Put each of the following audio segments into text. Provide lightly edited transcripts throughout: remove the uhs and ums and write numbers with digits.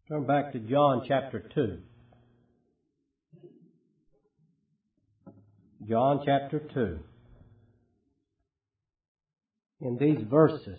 Turn back to John chapter 2. John chapter 2. In these verses,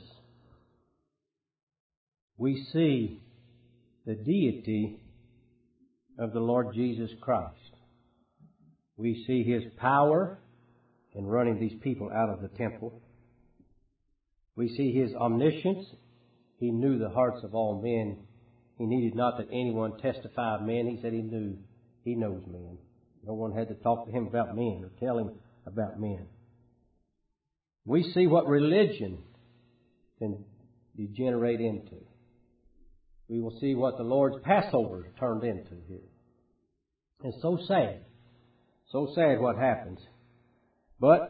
we see the deity of the Lord Jesus Christ. We see His power in running these people out of the temple. We see His omniscience. He knew the hearts of all men. He needed not that anyone testify of men. He said He knew. He knows men. No one had to talk to Him about men or tell Him about men. We see what religion can degenerate into. We will see what the Lord's Passover turned into here. It's so sad. So sad what happens. But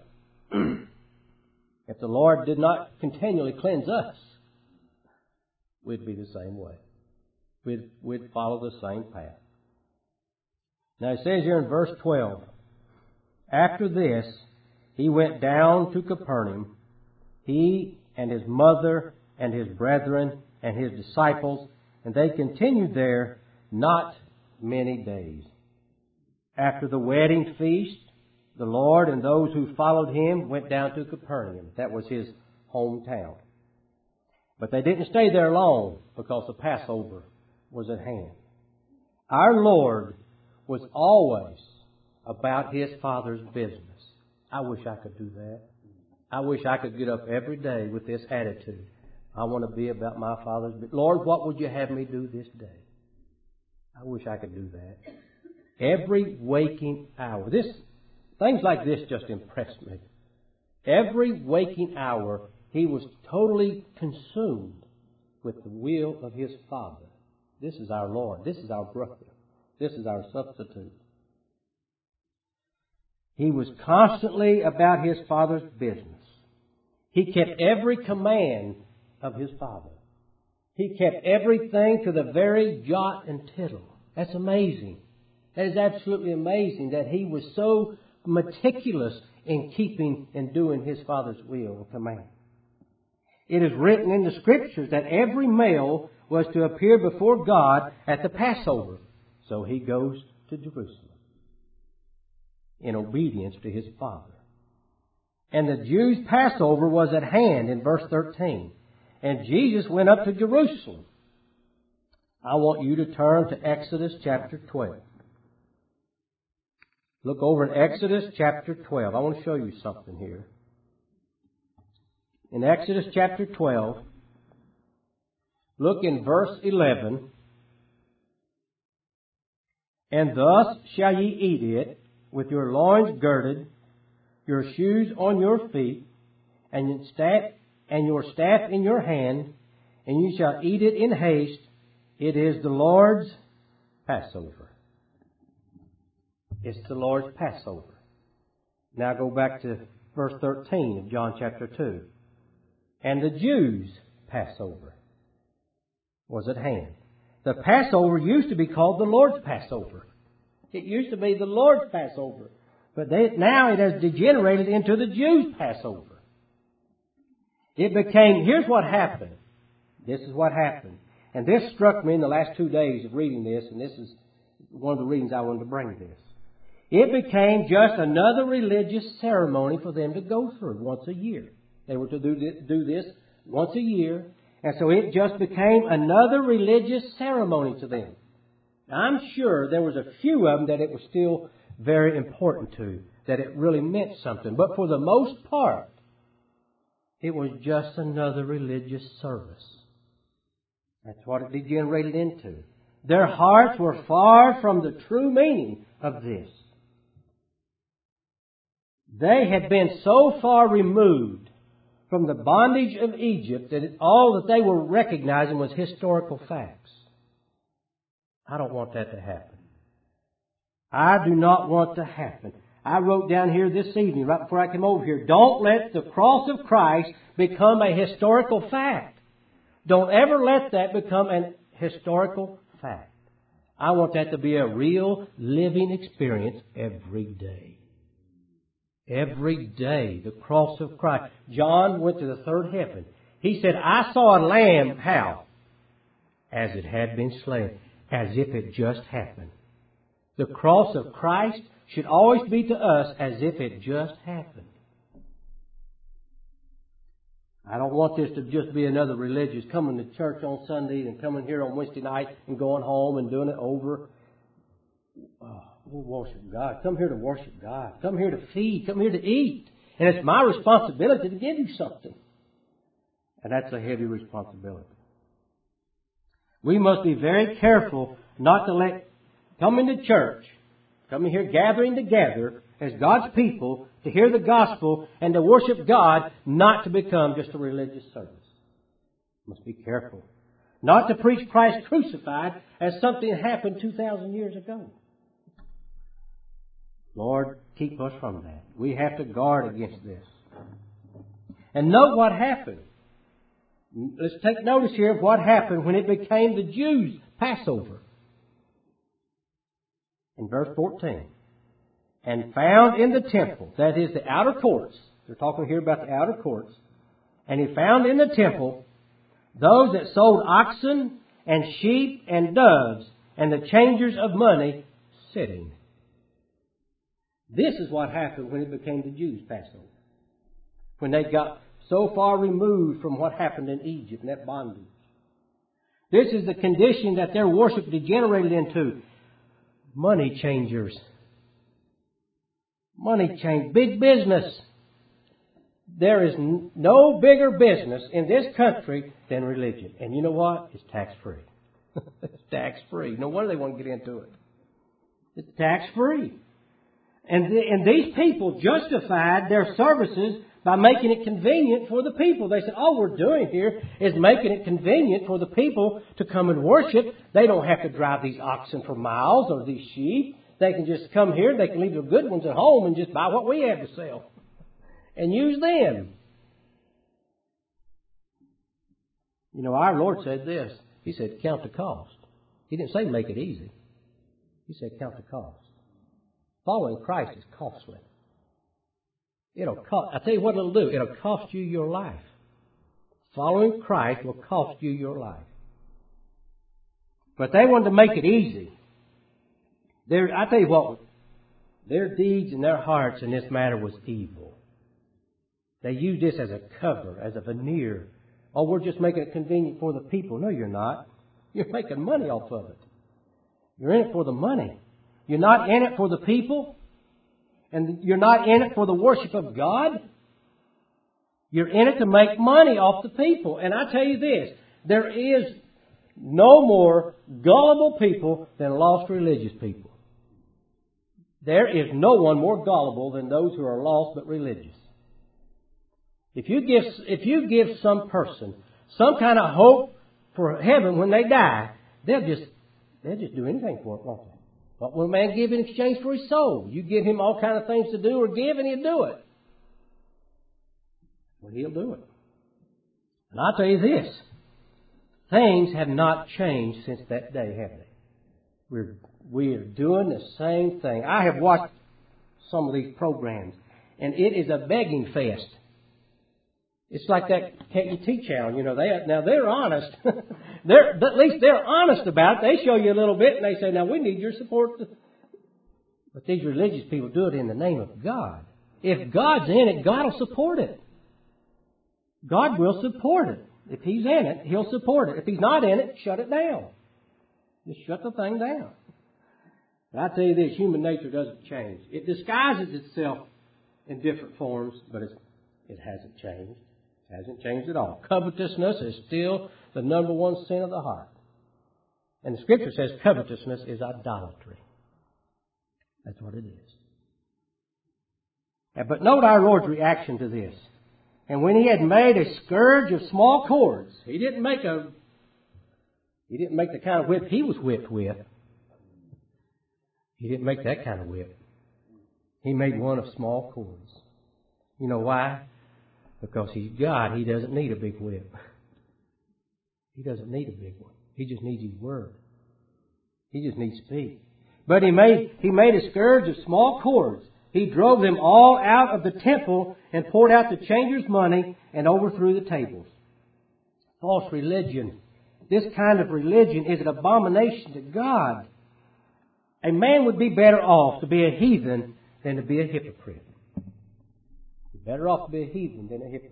if the Lord did not continually cleanse us, we'd be the same way. We'd follow the same path. Now it says here in verse 12, after this, He went down to Capernaum, He and His mother and His brethren and His disciples, and they continued there not many days. After the wedding feast, the Lord and those who followed Him went down to Capernaum. That was His hometown. But they didn't stay there long because the Passover was at hand. Our Lord was always about His Father's business. I wish I could do that. I wish I could get up every day with this attitude. I want to be about my Father's business. Lord, what would You have me do this day? I wish I could do that. Every waking hour. Things like this just impressed me. Every waking hour, He was totally consumed with the will of His Father. This is our Lord. This is our brother. This is our substitute. He was constantly about His Father's business. He kept every command of His Father. He kept everything to the very jot and tittle. That's amazing. That is absolutely amazing that He was so meticulous in keeping and doing His Father's will and command. It is written in the Scriptures that every male was to appear before God at the Passover. So He goes to Jerusalem in obedience to His Father. And the Jews' Passover was at hand in verse 13. And Jesus went up to Jerusalem. I want you to turn to Exodus chapter 12. Look over in Exodus chapter 12. I want to show you something here. In Exodus chapter 12, look in verse 11. And thus shall ye eat it, with your loins girded, your shoes on your feet, and your staff in your hand, and you shall eat it in haste. It is the Lord's Passover. It's the Lord's Passover. Now go back to verse 13 of John chapter 2. And the Jews' Passover was at hand. The Passover used to be called the Lord's Passover. It used to be the Lord's Passover. But now it has degenerated into the Jews' Passover. Here's what happened. This is what happened. And this struck me in the last 2 days of reading this, and this is one of the reasons I wanted to bring this. It became just another religious ceremony for them to go through once a year. They were to do this once a year, and so it just became another religious ceremony to them. Now, I'm sure there was a few of them that it was still very important to, that it really meant something. But for the most part, it was just another religious service. That's what it degenerated into. Their hearts were far from the true meaning of this. They had been so far removed from the bondage of Egypt that all that they were recognizing was historical facts. I don't want that to happen. I do not want to happen. I wrote down here this evening, right before I came over here, don't let the cross of Christ become a historical fact. Don't ever let that become a historical fact. I want that to be a real, living experience every day. Every day, the cross of Christ. John went to the third heaven. He said, I saw a lamb, how? as it had been slain, as if it just happened. The cross of Christ should always be to us as if it just happened. I don't want this to just be another religious coming to church on Sunday and coming here on Wednesday night and going home and doing it over. We'll worship God. Come here to worship God. Come here to feed. Come here to eat. And it's my responsibility to give you something. And that's a heavy responsibility. We must be very careful not to let coming to church, coming here gathering together as God's people to hear the gospel and to worship God, not to become just a religious service. Must be careful. Not to preach Christ crucified as something that happened 2,000 years ago. Lord, keep us from that. We have to guard against this. And note what happened. Let's take notice here of what happened when it became the Jews' Passover. In verse 14. And found in the temple, that is the outer courts. They're talking here about the outer courts. And he found in the temple those that sold oxen and sheep and doves and the changers of money sitting. This is what happened when it became the Jews' Passover. When they got so far removed from what happened in Egypt and that bondage. This is the condition that their worship degenerated into. Money changers. Money change. Big business. There is no bigger business in this country than religion. And you know what? It's tax-free. It's tax-free. No wonder they want to get into it. It's tax-free. And these people justified their services by making it convenient for the people. They said, all we're doing here is making it convenient for the people to come and worship. They don't have to drive these oxen for miles or these sheep. They can just come here. They can leave their good ones at home and just buy what we have to sell and use them. You know, our Lord said this. He said, count the cost. He didn't say make it easy. He said, count the cost. Following Christ is costly. It'll cost. I tell you what it'll do. It'll cost you your life. Following Christ will cost you your life. But they wanted to make it easy. I tell you what, their deeds and their hearts in this matter was evil. They used this as a cover, as a veneer. Oh, we're just making it convenient for the people. No, you're not. You're making money off of it. You're in it for the money. You're not in it for the people. And you're not in it for the worship of God. You're in it to make money off the people. And I tell you this, there is no more gullible people than lost religious people. There is no one more gullible than those who are lost but religious. If you give some person some kind of hope for heaven when they die, they'll just do anything for it, won't they? What will a man give in exchange for his soul? You give him all kind of things to do or give, and he'll do it. Well, he'll do it. And I'll tell you this. Things have not changed since that day, have they? We are doing the same thing. I have watched some of these programs, and it is a begging fest. It's like that KUT channel, you know. They're honest. At least they're honest about it. They show you a little bit, and they say, "Now we need your support." But these religious people do it in the name of God. If God's in it, God will support it. God will support it. If He's in it, He'll support it. If He's not in it, shut it down. Just shut the thing down. But I tell you this: human nature doesn't change. It disguises itself in different forms, but it hasn't changed. It hasn't changed at all. Covetousness is still the number one sin of the heart. And the Scripture says covetousness is idolatry. That's what it is. But note our Lord's reaction to this. And when He had made a scourge of small cords, He didn't make the kind of whip He was whipped with. He didn't make that kind of whip. He made one of small cords. You know why? Because He's God. He doesn't need a big whip. He doesn't need a big one. He just needs His Word. He just needs to speak. But He made a scourge of small cords. He drove them all out of the temple and poured out the changers' money and overthrew the tables. False religion this kind of religion is an abomination to God. A man would be better off to be a heathen than to be a hypocrite. Better off to be a heathen than a hypocrite.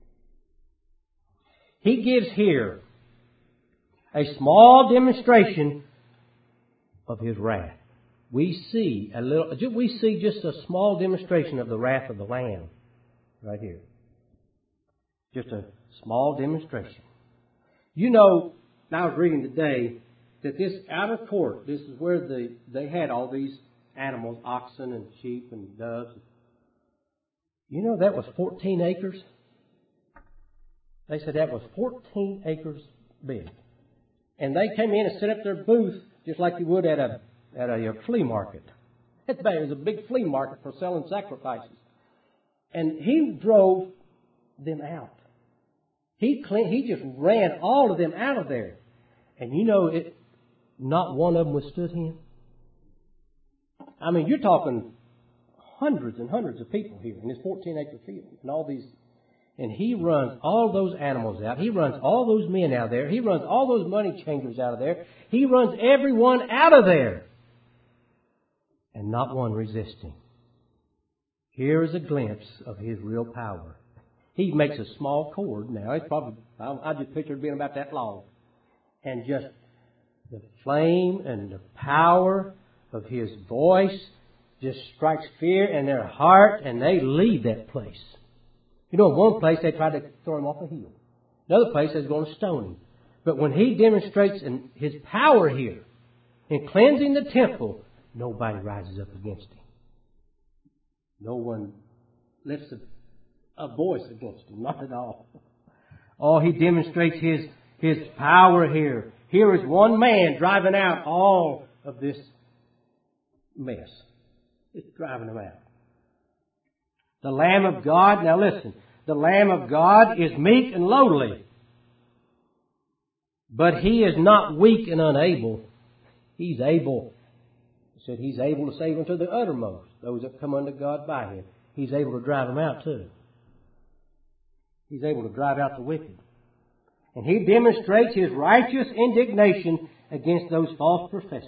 He gives here a small demonstration of His wrath. We see just a small demonstration of the wrath of the Lamb right here. Just a small demonstration. You know, I was reading today that this outer court, this is where they had all these animals, oxen and sheep and doves. You know that was 14 acres? They said that was 14 acres big. And they came in and set up their booth just like you would at a flea market. It was a big flea market for selling sacrifices. And He drove them out. He just ran all of them out of there. And you know, not one of them withstood Him. I mean, you're talking hundreds and hundreds of people here in this 14-acre field. And all these, and He runs all those animals out. He runs all those men out of there. He runs all those money changers out of there. He runs everyone out of there. And not one resisting. Here is a glimpse of His real power. He makes a small cord now. It's probably, I just picture it being about that long. And just the flame and the power of His voice just strikes fear in their heart, and they leave that place. You know, in one place they tried to throw Him off a hill. Another place they was going to stone Him. But when He demonstrates His power here in cleansing the temple, nobody rises up against Him. No one lifts a voice against Him, not at all. Oh, He demonstrates His power here. Here is one man driving out all of this mess. It's driving them out. The Lamb of God, now listen, the Lamb of God is meek and lowly. But He is not weak and unable. He's able. He said He's able to save unto the uttermost, those that come unto God by Him. He's able to drive them out too. He's able to drive out the wicked. And He demonstrates His righteous indignation against those false professors.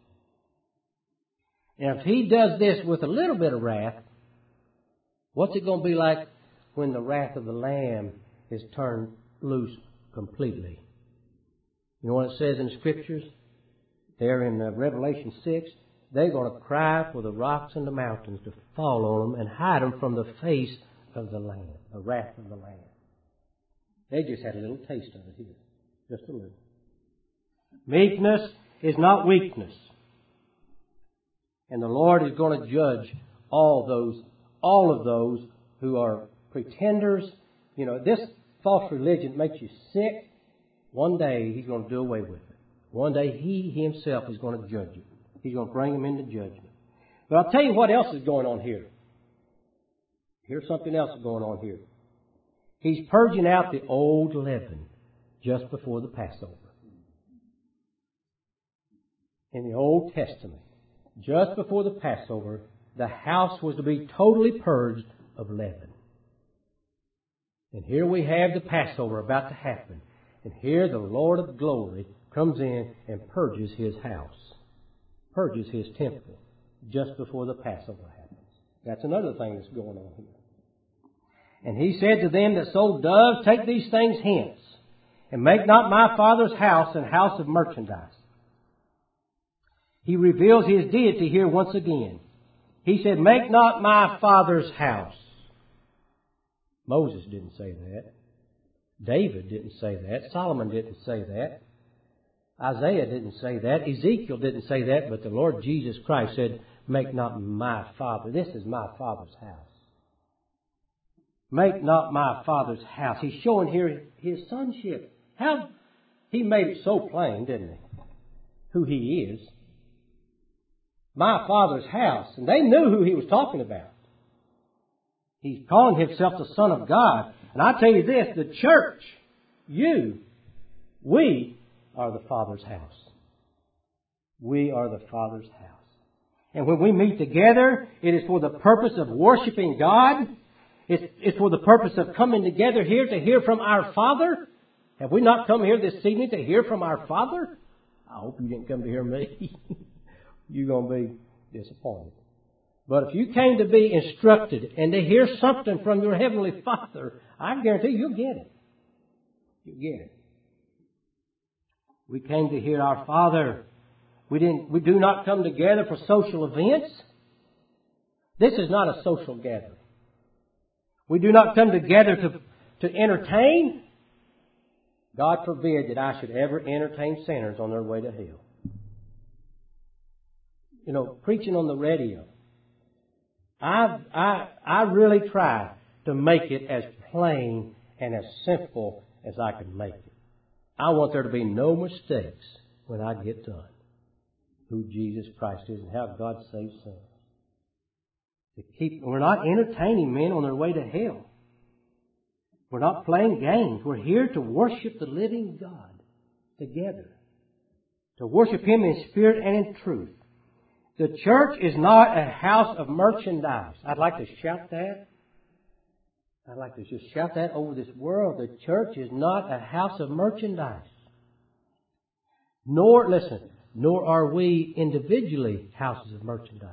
And if He does this with a little bit of wrath, what's it going to be like when the wrath of the Lamb is turned loose completely? You know what it says in the Scriptures? There in Revelation 6, they're going to cry for the rocks and the mountains to fall on them and hide them from the face of the Lamb, the wrath of the Lamb. They just had a little taste of it here. Just a little. Meekness is not weakness. And the Lord is going to judge all of those who are pretenders. You know, this false religion makes you sick. One day He's going to do away with it. One day He Himself is going to judge it. He's going to bring them into judgment. But I'll tell you what else is going on here. Here's something else going on here. He's purging out the old leaven just before the Passover. In the Old Testament, just before the Passover, the house was to be totally purged of leaven. And here we have the Passover about to happen. And here the Lord of glory comes in and purges His house. Purges His temple just before the Passover happens. That's another thing that's going on here. And He said to them that sold doves, take these things hence, and make not my Father's house an house of merchandise. He reveals His deity here once again. He said, make not my Father's house. Moses didn't say that. David didn't say that. Solomon didn't say that. Isaiah didn't say that. Ezekiel didn't say that. But the Lord Jesus Christ said, make not my Father. This is my Father's house. Make not my Father's house. He's showing here His sonship. How He made it so plain, didn't He? Who He is. My Father's house. And they knew who He was talking about. He's calling Himself the Son of God. And I tell you this, the church, we are the Father's house. We are the Father's house. And when we meet together, it is for the purpose of worshiping God. It's for the purpose of coming together here to hear from our Father. Have we not come here this evening to hear from our Father? I hope you didn't come to hear me. You're going to be disappointed. But if you came to be instructed and to hear something from your Heavenly Father, I guarantee you'll get it. You'll get it. We came to hear our Father. We do not come together for social events. This is not a social gathering. We do not come together to entertain. God forbid that I should ever entertain sinners on their way to hell. You know, preaching on the radio. I really try to make it as plain and as simple as I can make it. I want there to be no mistakes when I get done. Who Jesus Christ is and how God saves sinners. We're not entertaining men on their way to hell. We're not playing games. We're here to worship the living God together. To worship Him in spirit and in truth. The church is not a house of merchandise. I'd like to shout that. I'd like to just shout that over this world. The church is not a house of merchandise. Nor are we individually houses of merchandise.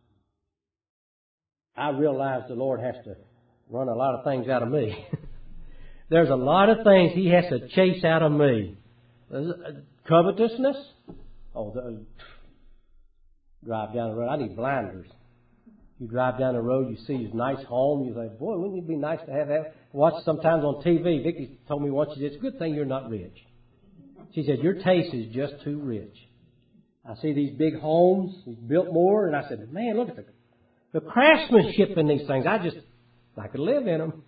I realize the Lord has to run a lot of things out of me. There's a lot of things He has to chase out of me. Covetousness. Drive down the road. I need blinders. You drive down the road, you see his nice home. You say, boy, wouldn't it be nice to have that? Watch sometimes on TV. Vicki told me once, she said, it's a good thing you're not rich. She said, your taste is just too rich. I see these big homes, he's built more, and I said, man, look at the craftsmanship in these things. I could live in them.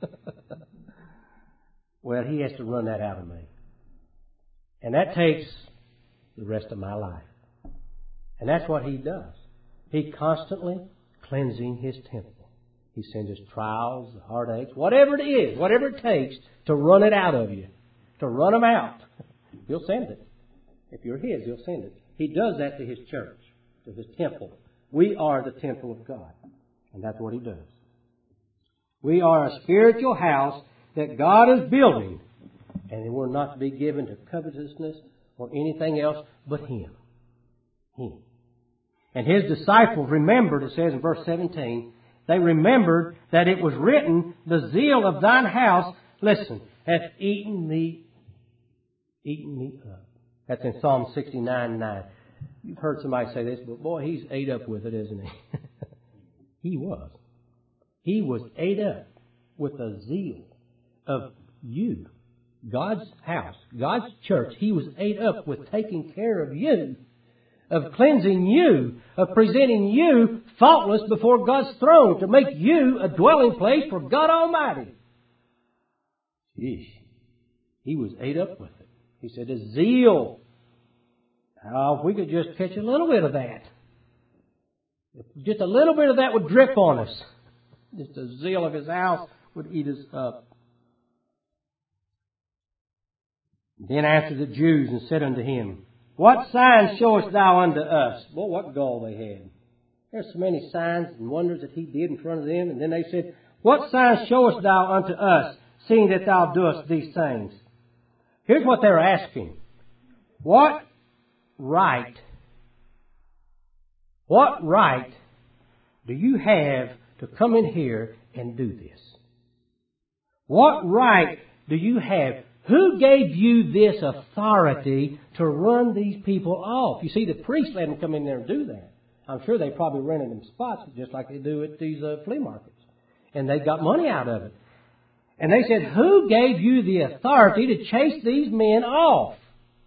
Well, He has to run that out of me. And that takes the rest of my life. And that's what He does. He constantly cleansing His temple. He sends us trials, heartaches, whatever it is, whatever it takes to run it out of you, to run them out. He'll send it. If you're His, He'll send it. He does that to His church, to His temple. We are the temple of God. And that's what He does. We are a spiritual house that God is building. And we're not to be given to covetousness or anything else but Him. Him. And His disciples remembered, it says in verse 17, they remembered that it was written, the zeal of thine house, listen, hath eaten me up. That's in Psalm 69:9. You've heard somebody say this, but boy, he's ate up with it, isn't he? He was. He was ate up with the zeal of you, God's house, God's church. He was ate up with taking care of you, of cleansing you, of presenting you faultless before God's throne, to make you a dwelling place for God Almighty. Yeesh. He was ate up with it. He said, a zeal. If we could just catch a little bit of that. If just a little bit of that would drip on us. Just the zeal of His house would eat us up. Then answered the Jews and said unto Him, what signs showest thou unto us? Well, what gall they had. There's so many signs and wonders that He did in front of them. And then they said, what signs showest thou unto us, seeing that thou doest these things? Here's what they're asking. What right do you have to come in here and do this? What right do you have? Who gave you this authority to run these people off? You see, the priests let them come in there and do that. I'm sure they probably rented them spots just like they do at these flea markets. And they got money out of it. And they said, who gave you the authority to chase these men off?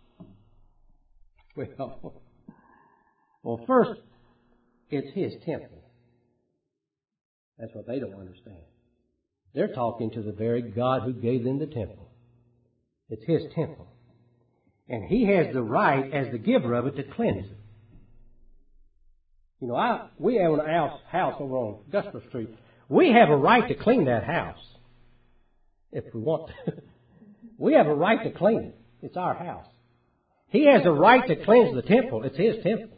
Well, first, it's His temple. That's what they don't understand. They're talking to the very God who gave them the temple. It's His temple. And He has the right, as the giver of it, to cleanse it. You know, we have a house over on Gusper Street. We have a right to clean that house. If we want to. We have a right to clean it. It's our house. He has a right to cleanse the temple. It's His temple.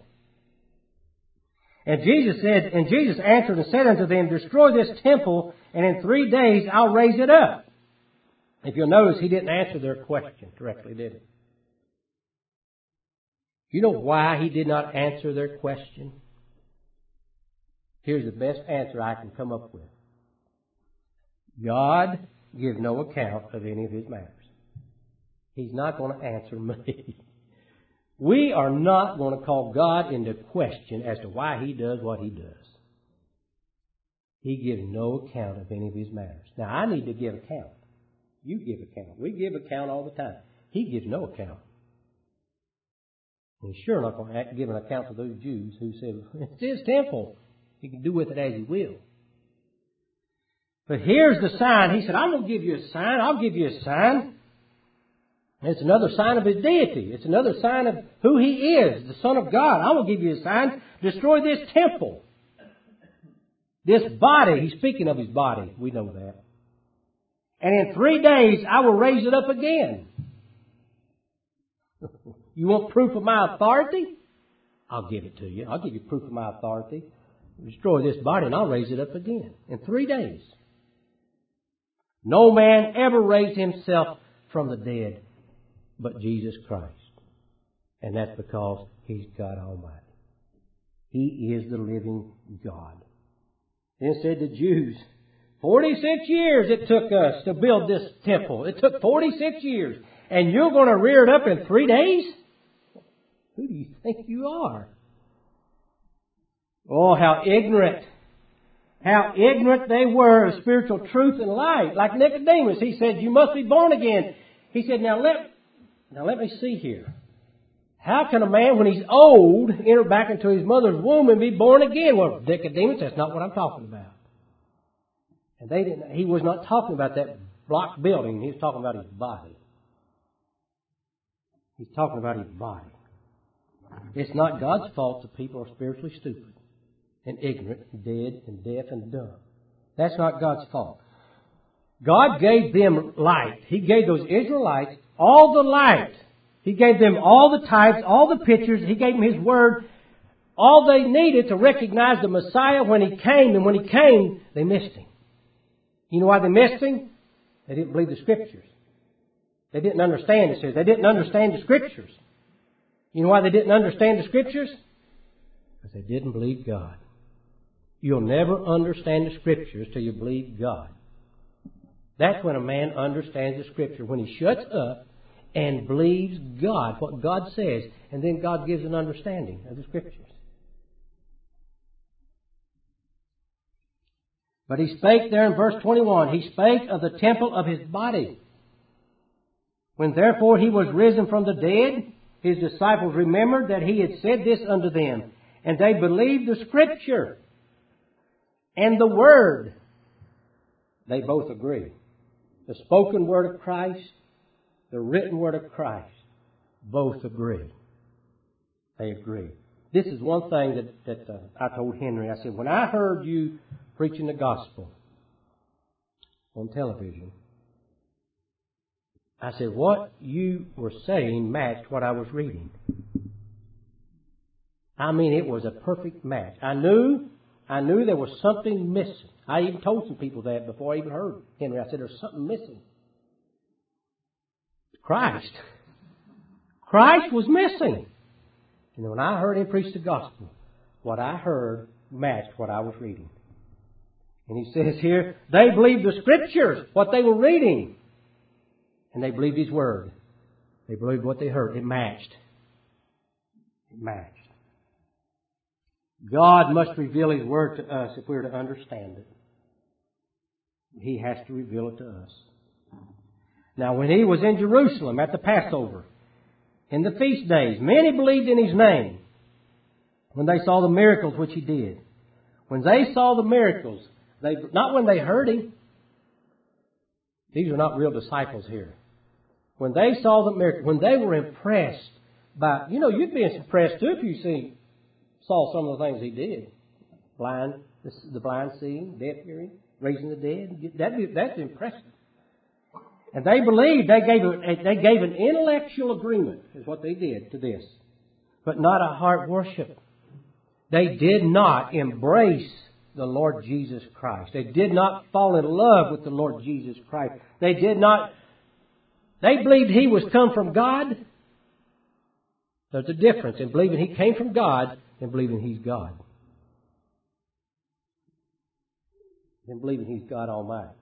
And Jesus answered and said unto them, destroy this temple, and in 3 days I'll raise it up. If you'll notice, He didn't answer their question directly, did He? You know why He did not answer their question? Here's the best answer I can come up with. God gives no account of any of His matters. He's not going to answer me. We are not going to call God into question as to why He does what He does. He gives no account of any of His matters. Now, I need to give account. You give account. We give account all the time. He gives no account. And He's sure not going to give an account to those Jews who said, it's His temple. He can do with it as He will. But here's the sign. He said, I'm going to give you a sign. I'll give you a sign. It's another sign of His deity. It's another sign of who He is, the Son of God. I will give you a sign. Destroy this temple. This body. He's speaking of His body. We know that. And in 3 days, I will raise it up again. You want proof of my authority? I'll give it to you. I'll give you proof of my authority. Destroy this body and I'll raise it up again. In 3 days. No man ever raised himself from the dead but Jesus Christ. And that's because He's God Almighty. He is the living God. Then said the Jews, 46 years it took us to build this temple. It took 46 years. And you're going to rear it up in 3 days? Who do you think you are? Oh, how ignorant. How ignorant they were of spiritual truth and light. Like Nicodemus, he said, you must be born again. He said, now let me see here. How can a man, when he's old, enter back into his mother's womb and be born again? Well, Nicodemus, that's not what I'm talking about. And he was not talking about that block building. He was talking about his body. He's talking about his body. It's not God's fault that people are spiritually stupid and ignorant and dead and deaf and dumb. That's not God's fault. God gave them light. He gave those Israelites all the light. He gave them all the types, all the pictures. He gave them His Word. All they needed to recognize the Messiah when He came. And when He came, they missed Him. You know why they missed Him? They didn't believe the Scriptures. They didn't understand it. They didn't understand the Scriptures. You know why they didn't understand the Scriptures? Because they didn't believe God. You'll never understand the Scriptures till you believe God. That's when a man understands the Scripture. When he shuts up and believes God, what God says, and then God gives an understanding of the Scriptures. But He spake there in verse 21, He spake of the temple of His body. When therefore He was risen from the dead, His disciples remembered that He had said this unto them, and they believed the Scripture and the Word. They both agree. The spoken Word of Christ, the written Word of Christ, both agree. They agree. This is one thing that I told Henry. I said, when I heard you preaching the gospel on television, I said, what you were saying matched what I was reading. I mean, it was a perfect match. I knew there was something missing. I even told some people that before I even heard Henry. I said, there's something missing. Christ. Christ was missing. And when I heard him preach the gospel, what I heard matched what I was reading. And he says here, they believed the Scriptures, what they were reading. And they believed His Word. They believed what they heard. It matched. It matched. God must reveal His Word to us if we're to understand it. He has to reveal it to us. Now, when He was in Jerusalem at the Passover, in the feast days, many believed in His name when they saw the miracles which He did. When they saw the miracles, not when they heard Him. These are not real disciples here. When they saw the miracles, when they were impressed by, you'd be impressed too if you saw some of the things He did. The blind seeing, deaf hearing, raising the dead. That's impressive. And they believed, they gave an intellectual agreement, is what they did to this, but not a heart worship. They did not embrace the Lord Jesus Christ. They did not fall in love with the Lord Jesus Christ. They did not They believed He was come from God. There's a difference in believing He came from God and believing He's God. And believing He's God Almighty.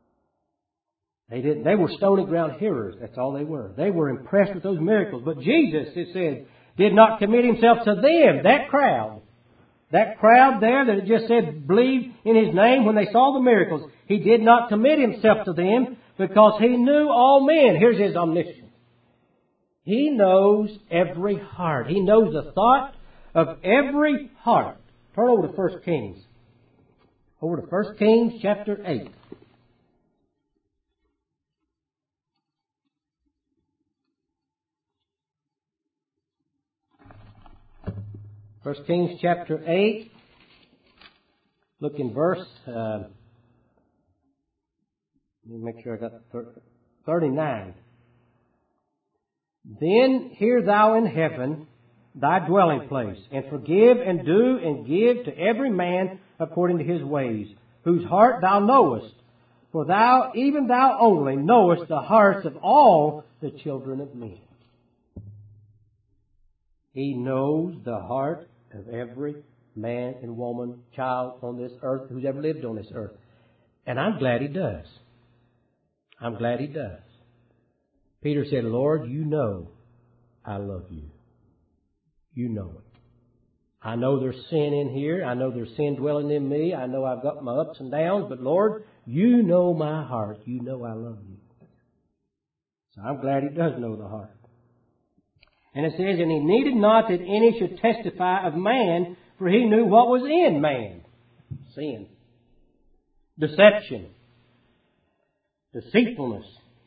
They were stony ground hearers. That's all they were. They were impressed with those miracles. But Jesus, it said, did not commit Himself to them, that crowd. That crowd there that had just said, believe in His name when they saw the miracles. He did not commit Himself to them because He knew all men. Here's His omniscience. He knows every heart. He knows the thought of every heart. Turn over to 1 Kings. Over to 1 Kings chapter 8. 1 Kings chapter 8. Look in verse, let me make sure I got 39. Then hear thou in heaven thy dwelling place, and forgive and do and give to every man according to his ways, whose heart thou knowest. For thou, even thou only, knowest the hearts of all the children of men. He knows the heart of every man and woman, child on this earth who's ever lived on this earth. And I'm glad He does. I'm glad He does. Peter said, Lord, you know I love you. You know it. I know there's sin in here. I know there's sin dwelling in me. I know I've got my ups and downs. But Lord, you know my heart. You know I love you. So I'm glad He does know the heart. And it says, and He needed not that any should testify of man, for He knew what was in man. Sin. Deception. Deceitfulness.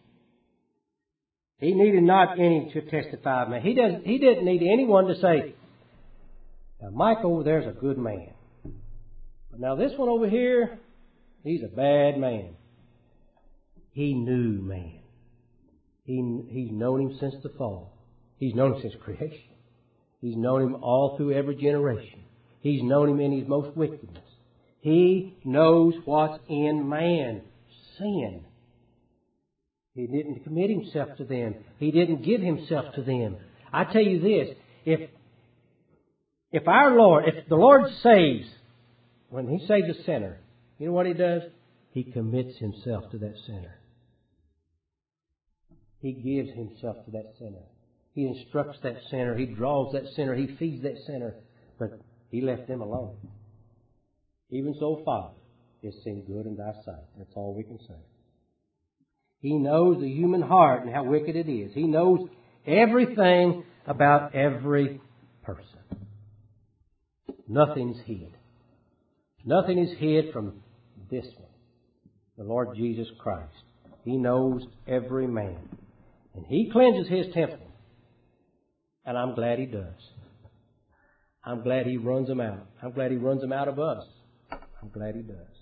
He needed not any to testify of man. He didn't need anyone to say, now Mike over there's a good man. But now this one over here, he's a bad man. He knew man. He's known him since the fall. He's known him since creation. He's known him all through every generation. He's known him in his most wickedness. He knows what's in man. Sin. He didn't commit Himself to them. He didn't give Himself to them. I tell you this, if the Lord saves, when He saves a sinner, you know what He does? He commits Himself to that sinner. He gives Himself to that sinner. He instructs that sinner. He draws that sinner. He feeds that sinner. But He left them alone. Even so, Father, it seemed good in Thy sight. That's all we can say. He knows the human heart and how wicked it is. He knows everything about every person. Nothing's hid. Nothing is hid from this one, the Lord Jesus Christ. He knows every man. And He cleanses His temple. And I'm glad He does. I'm glad He runs them out. I'm glad He runs them out of us. I'm glad He does.